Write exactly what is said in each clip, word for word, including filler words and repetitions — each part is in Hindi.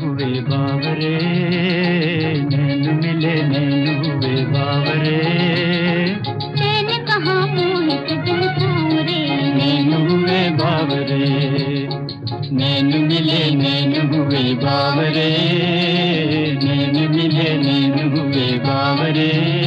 हुए बावरे, नैन मिले नैन हुए बावरे। चैन कहाँ मोहित दिल सांवरे, नैन हुए बावरे, नैन मिले नैन हुए बावरे, नैन मिले नैन हुए बावरे।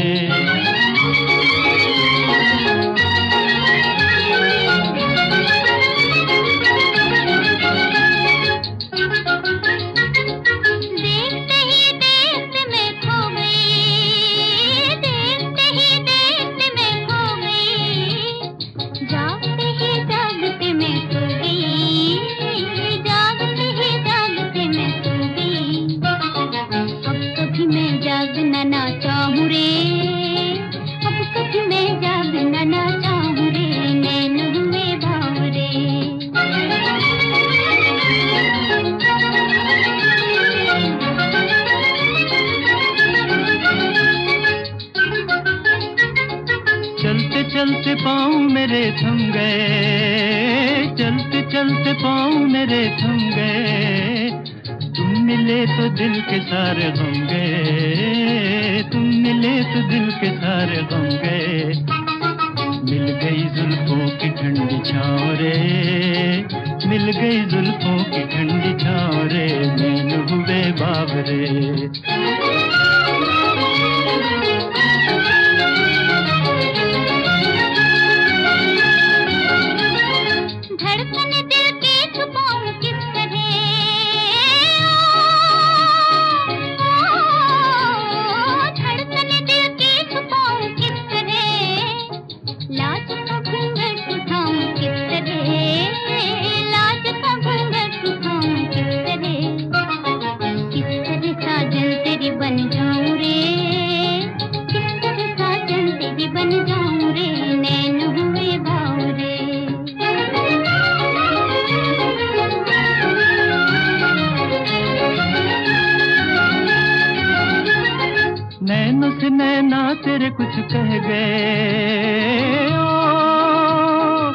जागना ना चाहूँ रे, अब कभी मैं जागना ना चाहूँ रे, नैन हुए बावरे। चलते चलते पाँव मेरे थम गए, चलते चलते पाँव मेरे थम गए। तुम मिले तो दिल के सारे गम गए, तुम मिले तो दिल के सारे गम गए। मिल गई जुल्फों की ठंडी छाँव रे, मिल गई जुल्फों की ठंडी छाँव रे, नैन हुए बावरे। बन जाऊं रे, किस तरह साजन तेरी बन जाऊं रे, नैन हुए बावरे। नैनों से नैना तेरे कुछ कह गए, ओ,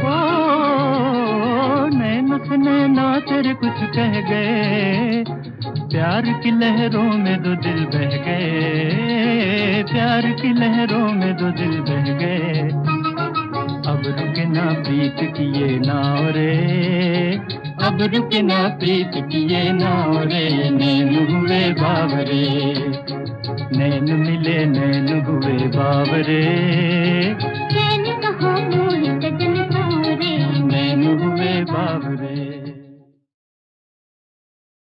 ओ, नैनों से नैना तेरे कुछ कह गए। प्यार की लहरों में दो दिल बह गए, प्यार की लहरों में दो दिल बह गए। अब रुके ना प्रीत की ये नाव रे, अब रुके ना प्रीत की ये नाव रे, नैन हुए बावरे, नैन मिले नैन हुए बावरे। चैन कहाँ मोहित दिल सांवरे, नैन हुए बावरे।